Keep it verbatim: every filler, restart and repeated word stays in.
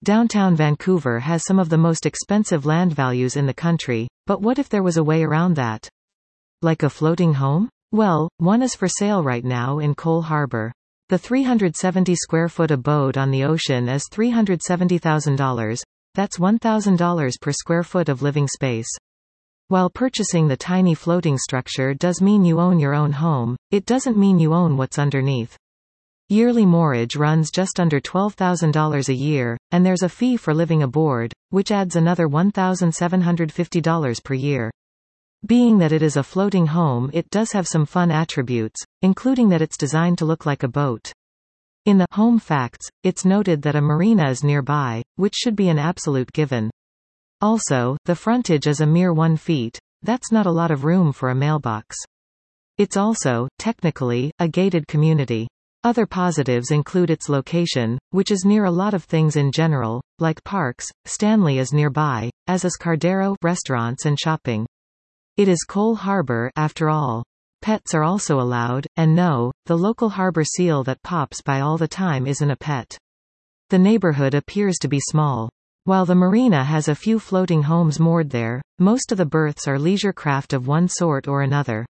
Downtown Vancouver has some of the most expensive land values in the country, but what if there was a way around that? Like a floating home? Well, one is for sale right now in Cole Harbour. The three hundred seventy square foot abode on the ocean is three hundred seventy thousand dollars. That's one thousand dollars per square foot of living space. While purchasing the tiny floating structure does mean you own your own home, it doesn't mean you own what's underneath. Yearly mortgage runs just under twelve thousand dollars a year, and there's a fee for living aboard, which adds another one thousand seven hundred fifty dollars per year. Being that it is a floating home, it does have some fun attributes, including that it's designed to look like a boat. In the home facts, it's noted that a marina is nearby, which should be an absolute given. Also, the frontage is a mere one feet. That's not a lot of room for a mailbox. It's also, technically, a gated community. Other positives include its location, which is near a lot of things in general, like parks. Stanley is nearby, as is Cardero, restaurants and shopping. It is Cole Harbour, after all. Pets are also allowed, and no, the local harbor seal that pops by all the time isn't a pet. The neighborhood appears to be small. While the marina has a few floating homes moored there, most of the berths are leisure craft of one sort or another.